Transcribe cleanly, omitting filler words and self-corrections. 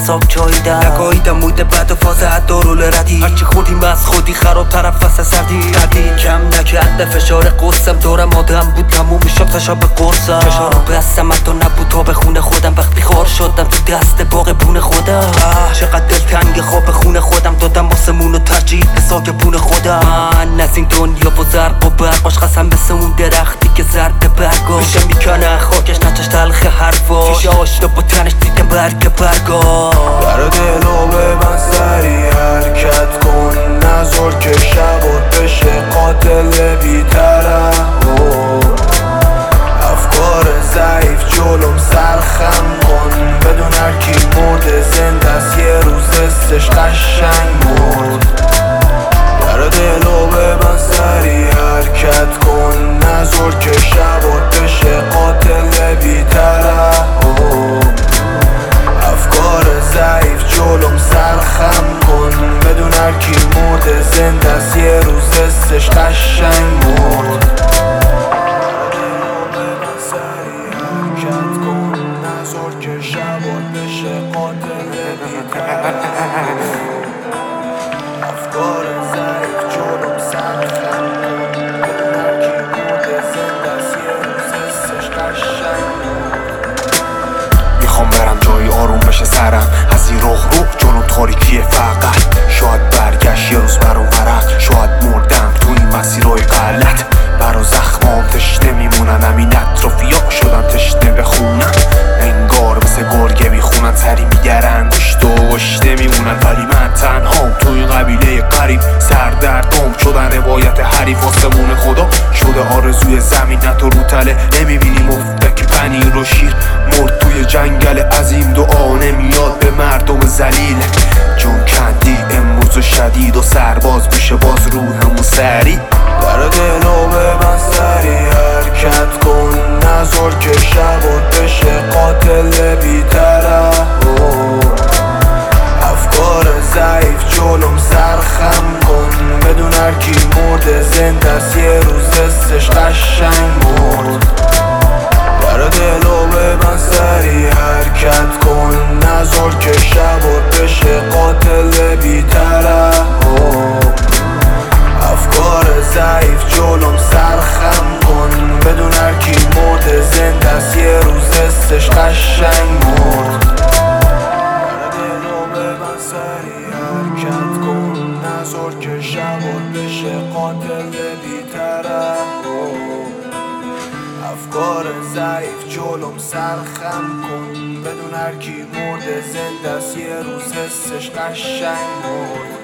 حساب چاییدم نگاهیدم موده بعد و فاز دارول ردی هرچی خودیم از خودی خراب طرف فصل سردی ردی کم نکرده فشار قصم دارم آدم بود تموم شد فشار به قرصم فشارو بستم حتی نبود تا به خونه خودم وقتی خار شدم تو دست باغ بون خودم چقدر دلتنگ خواب خونه خودم دادم آسمون و ترجیح به ساکبون خودم من از این دنیا و زرق و برق باش قسم مثل اون درختی که زرد برگا میشه میکنه خاکش نچش تلخ حرفاش میشه آشنا با تنش دیده برگ برگا در دلو به من سری حرکت کن نذار که شبات بشه قاتل بی‌طرف افکار ضعیف جلوم سرخم کن بدون هرکی مرده زنده است یه روز دستش قشنگ مرد در دلو به من سری حرکت کن نذار که شبات بشه قاتل بی‌طرف افکار ضعیف جلوم سرخم کن بدون هرکی مرده زنده است یه روز دستش قشنگ مرد نذار که شبات بشه قاتل بی‌طرف افکار ضعیف جلوم سرخم کن بدون هرکی مرده زنده است یه روز دستش قشنگ مرد میخوام برم جایی آروم بشه سرم از این رخ جلو تاریکی فقط شاید برگشت یه روز برام ورق شاید مردم تو این مسیرهای غلط برا زخمام تشنه میمونن همین اطرافیا شدن تشنه بخونن انگار مثل گرگه میخونن سری میگرن گشت و گشته میمونن ولی من تنهام تو این قبیله قریب سردردام شدن روایت حریف آسمون خدا شده آرزوی زمین نه تو رو تله نمیبینی مفتک پنیر و شیر مرد توی جنگل عظیم دعا نمیاد به مردم ذلیل جون کندی امروز و شدید و سرباز میشه باز روحمون سری در دلو به من سری حرکت کن نذار که شبات بشه قاتل بی‌طرف افکار ضعیف جلوم سرخم کن بدون هرکی مرده زنده است یه روز دستش قشنگ مرد در دلو به من سری حرکت کن نذار که شبات بشه قاتل بی‌طرف افکار ضعیف جلوم سرخم کن بدون هرکی مرده زنده است یه روز دستش قشنگ مرد در دلو به من سری حرکت کن نذار که شبات بشه قاتل بی‌طرف افکار ضعیف جلوم سرخم کن بدون هرکی مرده زنده است یه روز حسش قشنگ مرد